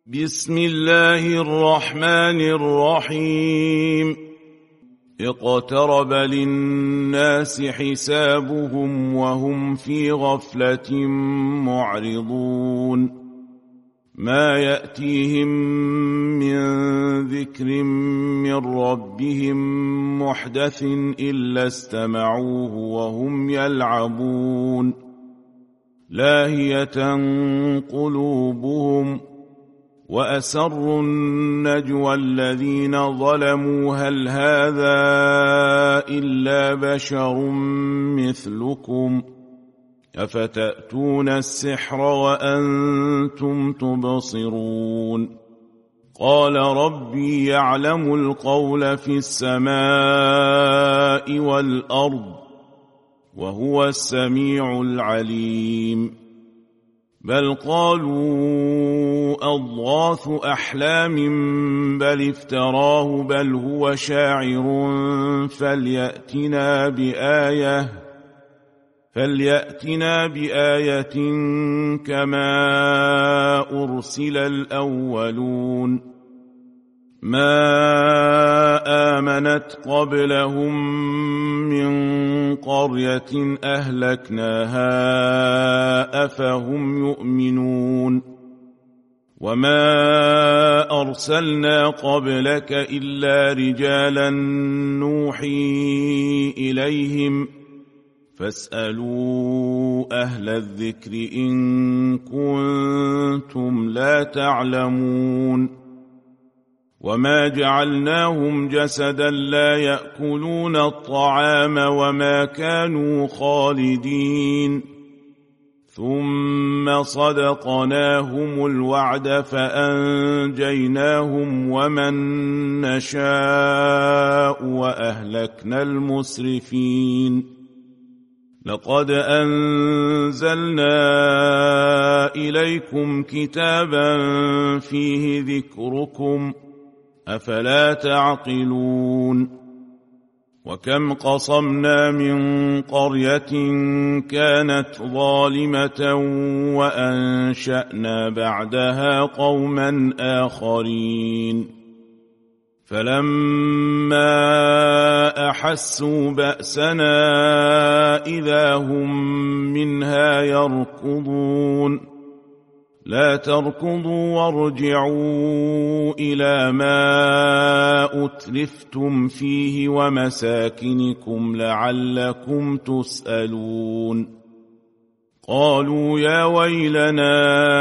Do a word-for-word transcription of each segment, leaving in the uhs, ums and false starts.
بسم الله الرحمن الرحيم اقترب للناس حسابهم وهم في غفلة معرضون ما يأتيهم من ذكر من ربهم محدث إلا استمعوه وهم يلعبون لاهية قلوبهم وأسروا النجوى الذين ظلموا هل هذا إلا بشر مثلكم أفتأتون السحر وأنتم تبصرون قال ربي يعلم القول في السماء والأرض وهو السميع العليم بل قالوا أضغاث أحلام بل افتراه بل هو شاعر فليأتنا بآية فليأتنا بآية كما أرسل الأولون ما آمنت قبلهم من قرية أهلكناها أفهم يؤمنون وما أرسلنا قبلك إلا رجالا نوحي إليهم فاسألوا أهل الذكر إن كنتم لا تعلمون وما جعلناهم جسدا لا يأكلون الطعام وما كانوا خالدين ثم صدقناهم الوعد فأنجيناهم ومن نشاء وأهلكنا المسرفين لقد أنزلنا إليكم كتابا فيه ذكركم أفلا تعقلون وكم قصمنا من قرية كانت ظالمة وأنشأنا بعدها قوما آخرين فلما أحسوا بأسنا إذا هم منها يركضون لا تركضوا وارجعوا إلى ما أترفتم فيه ومساكنكم لعلكم تسألون قالوا يا ويلنا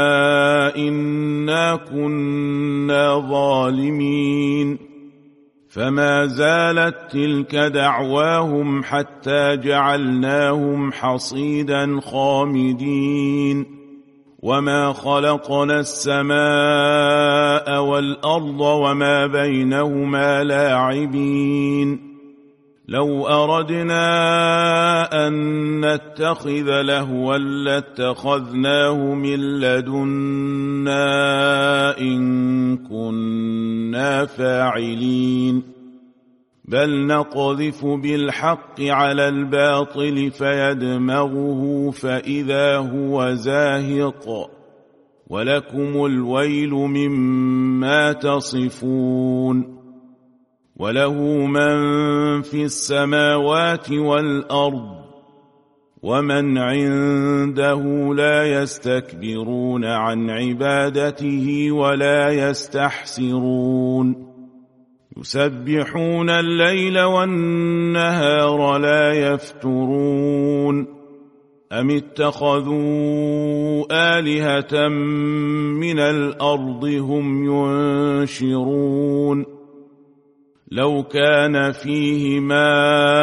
إنا كنا ظالمين فما زالت تلك دعواهم حتى جعلناهم حصيدا خامدين وما خلقنا السماء والأرض وما بينهما لاعبين لو أردنا أن نتخذ لهوا لاتخذناه من لدنا إن كنا فاعلين بل نقذف بالحق على الباطل فيدمغه فإذا هو زاهق ولكم الويل مما تصفون وله من في السماوات والأرض ومن عنده لا يستكبرون عن عبادته ولا يستحسرون يسبحون الليل والنهار لا يفترون أم اتخذوا آلهة من الأرض هم ينشرون لو كان فيهما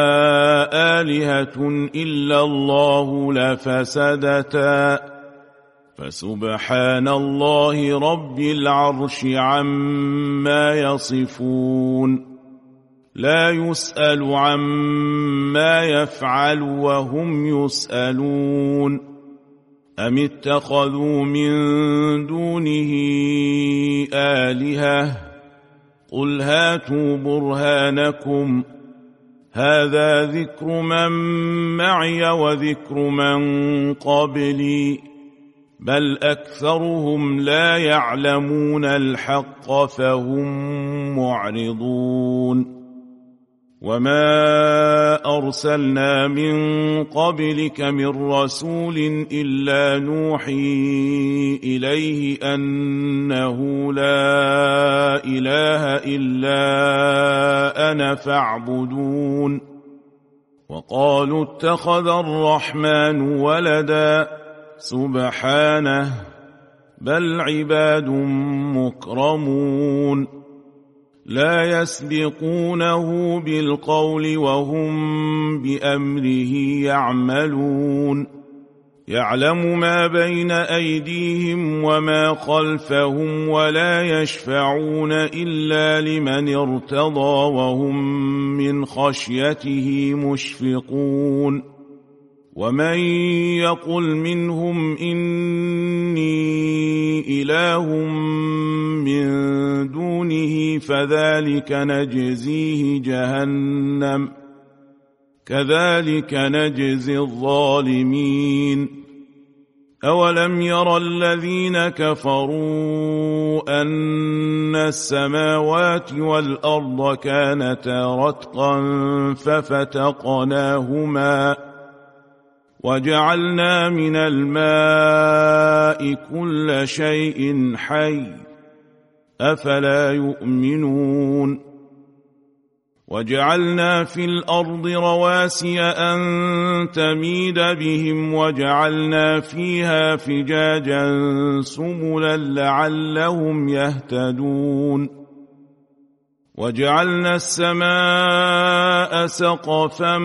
آلهة إلا الله لفسدتا فسبحان الله رب العرش عما يصفون لا يسأل عما يفعل وهم يسألون أم اتخذوا من دونه آلهة قل هاتوا برهانكم هذا ذكر من معي وذكر من قبلي بل أكثرهم لا يعلمون الحق فهم معرضون وما أرسلنا من قبلك من رسول إلا نوحي إليه أنه لا إله إلا أنا فاعبدون وقالوا اتخذ الرحمن ولدا سبحانه بل عباد مكرمون لا يسبقونه بالقول وهم بأمره يعملون يعلم ما بين أيديهم وما خلفهم ولا يشفعون إلا لمن ارتضى وهم من خشيته مشفقون ومن يقل منهم إني إله من دونه فذلك نجزيه جهنم كذلك نجزي الظالمين أولم ير الذين كفروا أن السماوات والأرض كانتا رتقا ففتقناهما وجعلنا من الماء كل شيء حي أفلا يؤمنون وجعلنا في الأرض رواسي أن تميد بهم وجعلنا فيها فجاجا سبلا لعلهم يهتدون وجعلنا السماء سقفا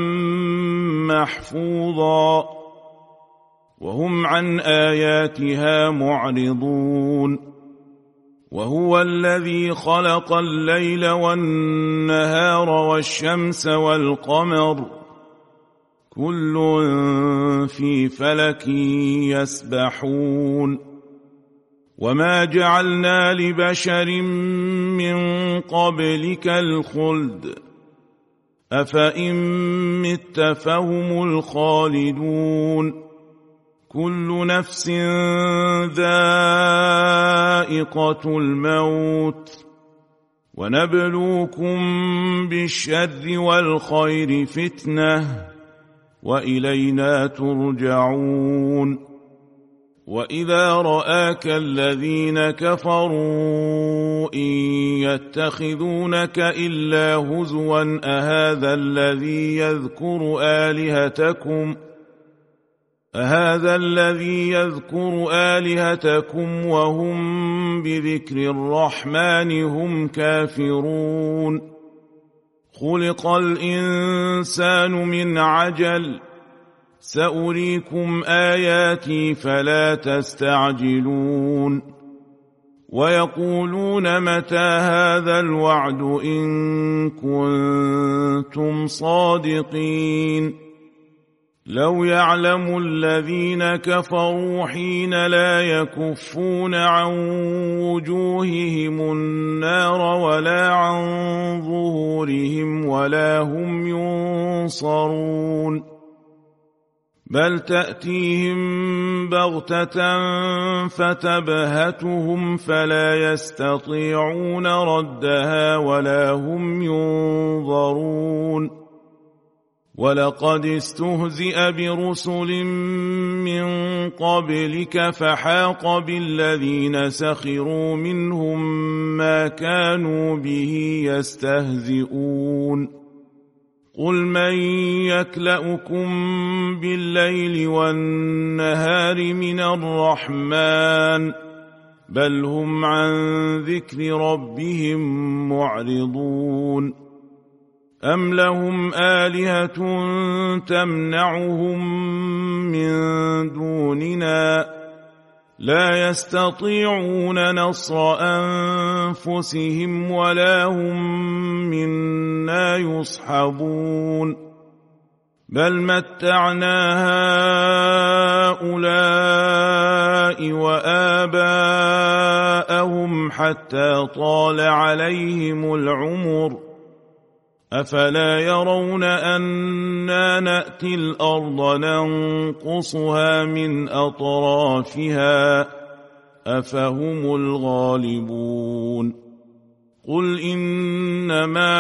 محفوظا وهم عن آياتها معرضون وهو الذي خلق الليل والنهار والشمس والقمر كل في فلك يسبحون وما جعلنا لبشر من قبلك الخلد أفإن مت فهم الخالدون كل نفس ذائقة الموت ونبلوكم بالشر والخير فتنة وإلينا ترجعون وإذا رآك الذين كفروا إن يتخذونك إلا هزوا أهذا الذي يذكر آلهتكم أهذا الذي يذكر آلهتكم وهم بذكر الرحمن هم كافرون خلق الإنسان من عجل سأريكم آياتي فلا تستعجلون ويقولون متى هذا الوعد إن كنتم صادقين لو يعلم الذين كفروا حين لا يكفون عن وجوههم النار ولا عن ظهورهم ولا هم ينصرون بل تأتيهم بغتة فتبهتهم فلا يستطيعون ردها ولا هم ينظرون ولقد استهزئ برسل من قبلك فحاق بالذين سخروا منهم ما كانوا به يستهزئون قل من يكلؤكم بالليل والنهار من الرحمن بل هم عن ذكر ربهم معرضون أم لهم آلهة تمنعهم من دوننا لا يستطيعون نصر أنفسهم ولا هم منا يصحبون بل متعنا هؤلاء وآباءهم حتى طال عليهم العمر أفلا يرون أنا نأتي الأرض ننقصها من أطرافها أفهم الغالبون قل إنما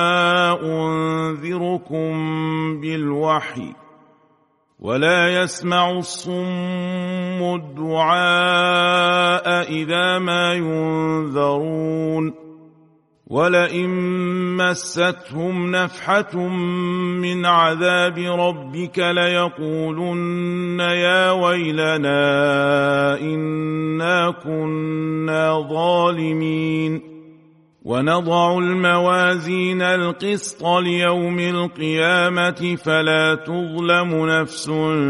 أنذركم بالوحي ولا يسمع الصم الدعاء إذا ما ينذرون ولئن مستهم نفحة من عذاب ربك ليقولن يا ويلنا إنا كنا ظالمين ونضع الموازين القسط ليوم القيامة فلا تظلم نفس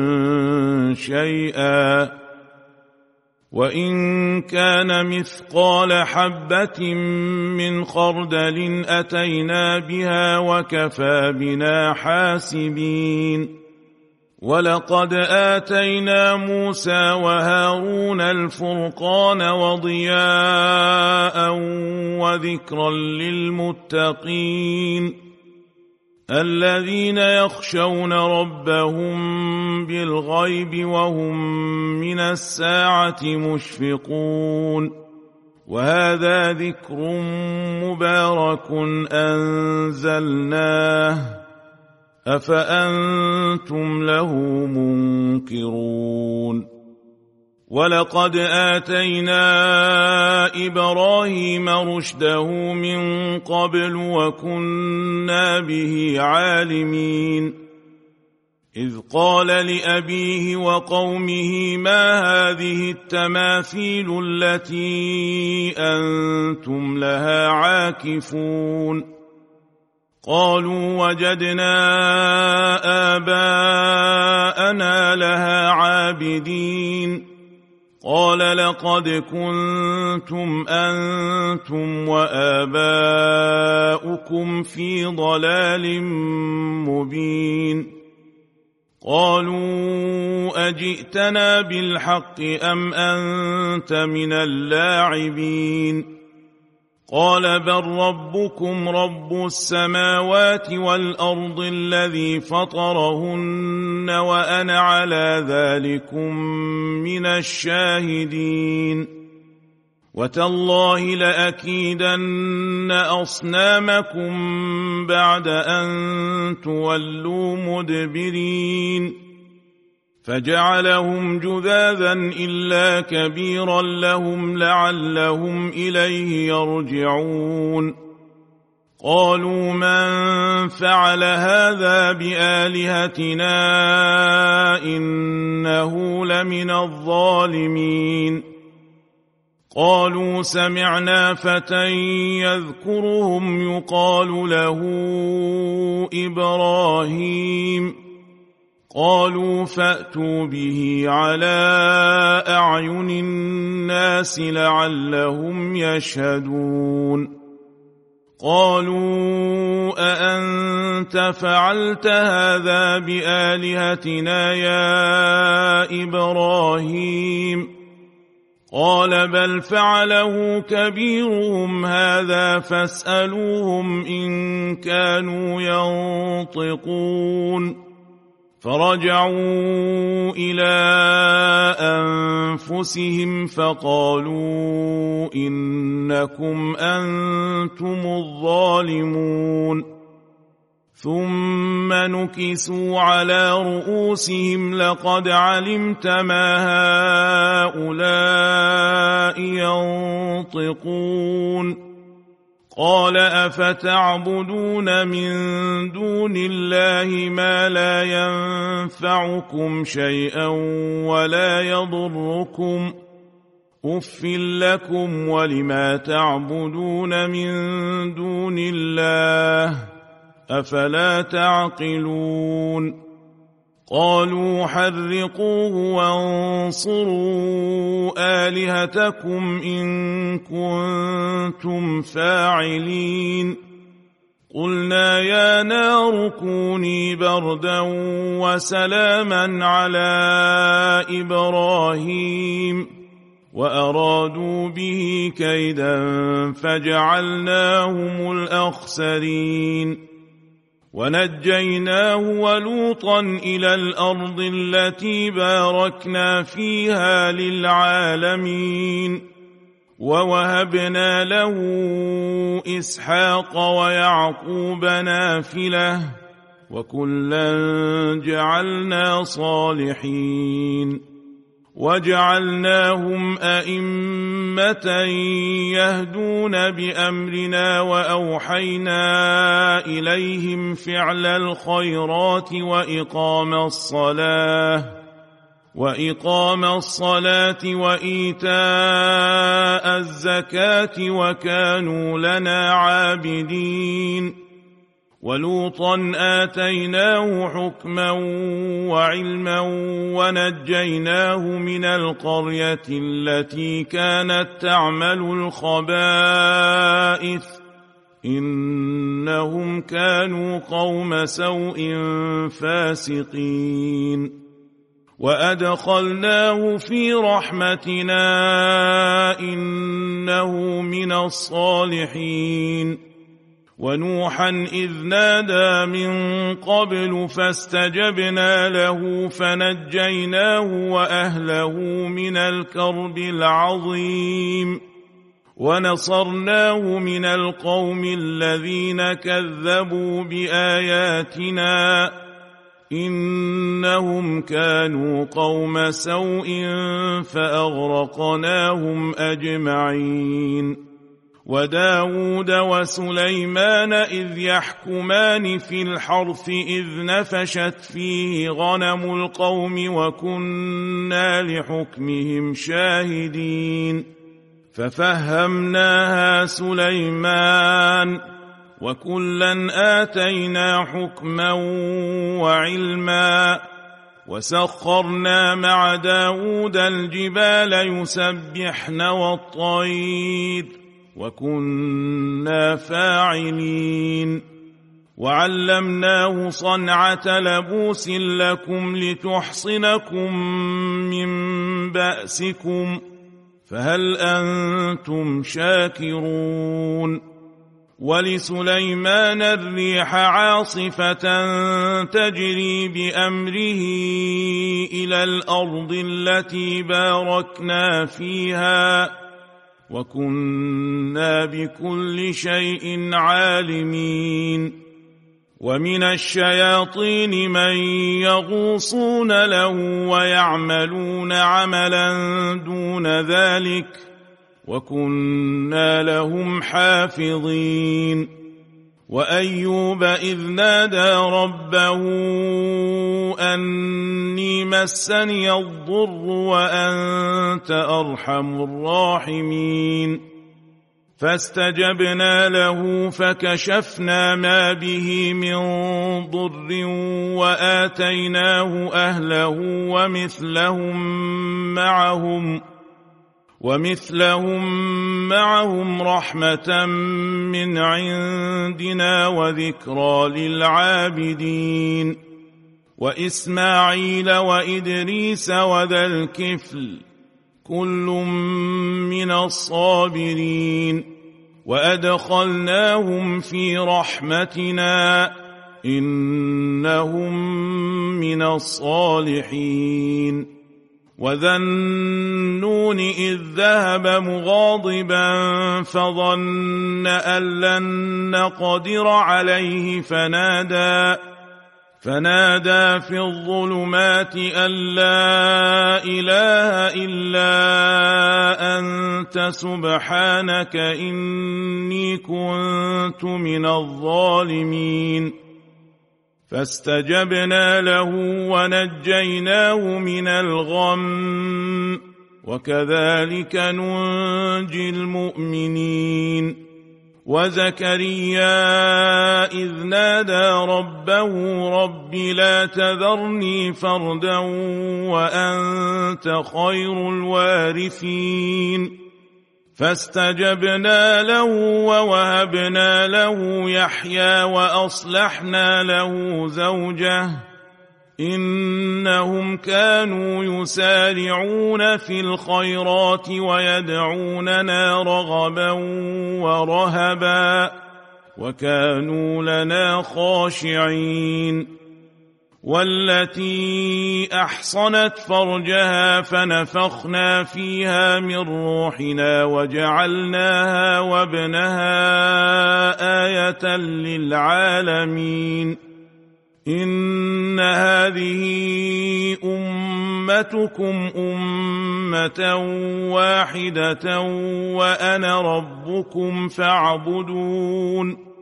شيئا وإن كان مثقال حبة من خردل أتينا بها وكفى بنا حاسبين ولقد آتينا موسى وهارون الفرقان وضياء وذكرا للمتقين الذين يخشون ربهم بالغيب وهم من الساعة مشفقون وهذا ذكر مبارك أنزلناه أفأنتم له منكرون ولقد آتينا إبراهيم رشده من قبل وكنا به عالمين إذ قال لأبيه وقومه ما هذه التماثيل التي أنتم لها عاكفون قالوا وجدنا آباءنا لها عابدين قال لقد كنتم أنتم وآباؤكم في ضلال مبين قالوا أجئتنا بالحق أم أنت من اللاعبين قال بل ربكم رب السماوات والأرض الذي فطرهن وأنا على ذلكم من الشاهدين وتالله لأكيدن أصنامكم بعد أن تولوا مدبرين فجعلهم جذاذا إلا كبيرا لهم لعلهم إليه يرجعون قالوا من فعل هذا بآلهتنا إنه لمن الظالمين قالوا سمعنا فتى يذكرهم يقال له إبراهيم قالوا فأتوا به على أعين الناس لعلهم يشهدون قالوا أأنت فعلت هذا بآلهتنا يا إبراهيم قال بل فعله كبيرهم هذا فاسألوهم إن كانوا ينطقون فرجعوا إلى أنفسهم فقالوا إنكم أنتم الظالمون ثم نكسوا على رؤوسهم لقد علمت ما هؤلاء ينطقون قال أفتعبدون من دون الله ما لا ينفعكم شيئا ولا يضركم أف لكم ولما تعبدون من دون الله أفلا تعقلون قالوا حرقوه وانصروا آلهتكم إن كنتم فاعلين قلنا يا نار كوني بردا وسلاما على إبراهيم وأرادوا به كيدا فجعلناهم الأخسرين ونجيناه ولوطا إلى الأرض التي باركنا فيها للعالمين ووهبنا له إسحاق ويعقوب نافلة وكلا جعلنا صالحين وجعلناهم أئمة يهدون بأمرنا وأوحينا إليهم فعل الخيرات وإقام الصلاة وإقام الصلاة وإيتاء الزكاة وكانوا لنا عابدين ولوطا آتيناه حكما وعلما ونجيناه من القرية التي كانت تعمل الخبائث إنهم كانوا قوم سوء فاسقين وأدخلناه في رحمتنا إنه من الصالحين ونوحا إذ نادى من قبل فاستجبنا له فنجيناه وأهله من الكرب العظيم ونصرناه من القوم الذين كذبوا بآياتنا إنهم كانوا قوم سوء فأغرقناهم أجمعين وداود وسليمان إذ يحكمان في الحرث إذ نفشت فيه غنم القوم وكنا لحكمهم شاهدين ففهمناها سليمان وكلا آتينا حكما وعلما وسخرنا مع داود الجبال يسبحن والطير وكنا فاعلين وعلمناه صنعة لبوس لكم لتحصنكم من بأسكم فهل أنتم شاكرون ولسليمان الريح عاصفة تجري بأمره إلى الأرض التي باركنا فيها وكنا بكل شيء عالمين ومن الشياطين من يغوصون له ويعملون عملا دون ذلك وكنا لهم حافظين وأيوب إذ نادى ربه أني مسني الضر وأنت أرحم الراحمين فاستجبنا له فكشفنا ما به من ضر وآتيناه أهله ومثلهم معهم ومثلهم معهم رحمة من عندنا وذكرى للعابدين وإسماعيل وإدريس وذا الكفل كل من الصابرين وأدخلناهم في رحمتنا إنهم من الصالحين وذا النون إذ ذهب مغاضبا فظن أن لن نقدر عليه فنادى فنادى في الظلمات أن لا إله إلا أنت سبحانك إني كنت من الظالمين فاستجبنا له ونجيناه من الغم وكذلك ننجي المؤمنين وزكريا إذ نادى ربه رب لا تذرني فردا وأنت خير الوارثين فاستجبنا له ووهبنا له يحيى وأصلحنا له زوجه إنهم كانوا يسارعون في الخيرات ويدعوننا رغبا ورهبا وكانوا لنا خاشعين. والتي أحصنت فرجها فنفخنا فيها من روحنا وجعلناها وابنها آية للعالمين. إن هذه أمتكم أمة واحدة وأنا ربكم فاعبدون.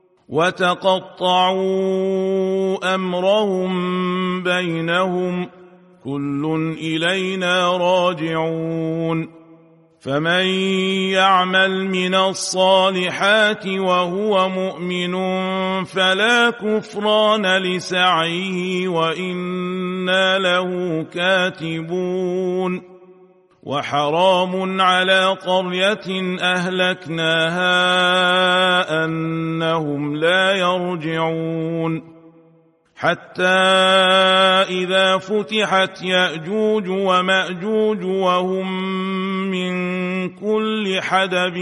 وتقطعوا أمرهم بينهم كل إلينا راجعون. فمن يعمل من الصالحات وهو مؤمن فلا كفران لسعيه وإنا له كاتبون. وحرام على قرية أهلكناها أنهم لا يرجعون. حتى إذا فتحت يأجوج ومأجوج وهم من كل حدب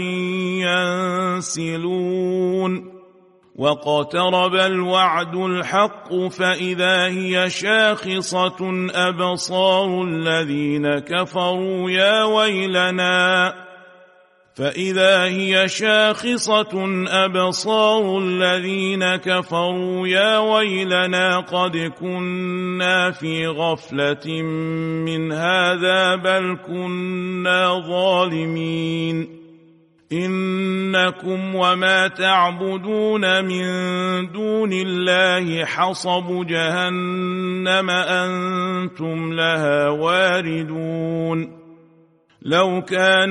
ينسلون. واقترب الوعد الحق فإذا هي شاخصة أبصار الذين كفروا يا ويلنا فإذا هي شاخصة أبصار الذين كفروا يا ويلنا قد كنا في غفلة من هذا بل كنا ظالمين. إنكم وما تعبدون من دون الله حصب جهنم أنتم لها واردون. لو كان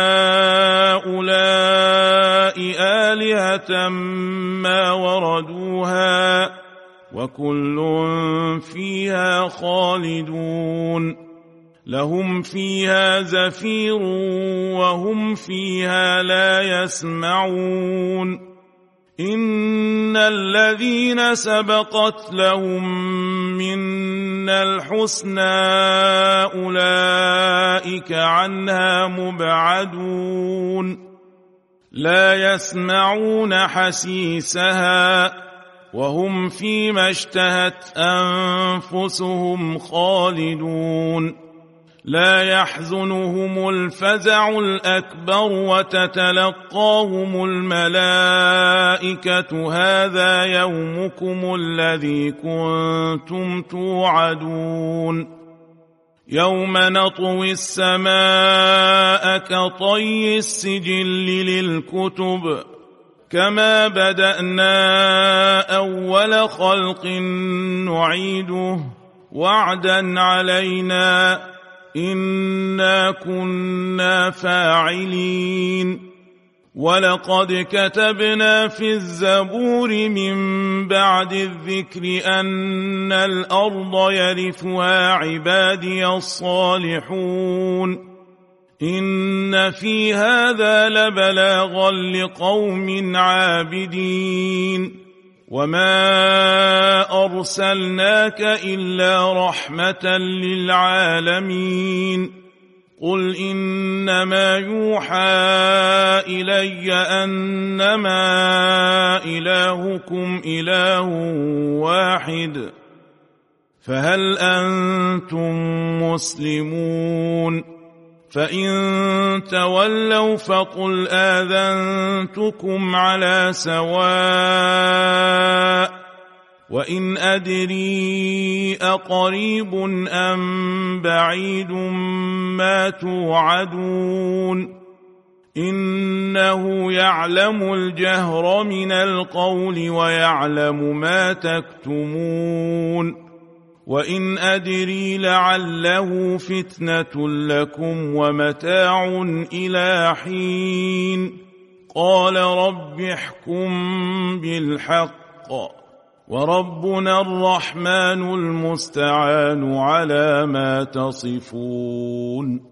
هؤلاء آلهة ما وردوها وكل فيها خالدون. لهم فيها زفير وهم فيها لا يسمعون. إن الذين سبقت لهم منا الحسنى أولئك عنها مبعدون. لا يسمعون حسيسها وهم فيما اشتهت أنفسهم خالدون. لا يحزنهم الفزع الأكبر وتتلقاهم الملائكة هذا يومكم الذي كنتم توعدون. يوم نطوي السماء كطي السجل للكتب كما بدأنا أول خلق نعيده وعدا علينا إنا كنا فاعلين. ولقد كتبنا في الزبور من بعد الذكر أن الأرض يرثها عبادي الصالحون. إن في هذا لبلاغا لقوم عابدين. وما أرسلناك إلا رحمة للعالمين. قل إنما يوحى إلي أنما إلهكم إله واحد فهل أنتم مسلمون؟ فإن تولوا فقل آذنتكم على سواء. وإن أدري أقريب أم بعيد ما توعدون إنه يعلم الجهر من القول ويعلم ما تكتمون. وإن أدري لعله فتنة لكم ومتاع إلى حين. قال رب احكم بالحق وربنا الرحمن المستعان على ما تصفون.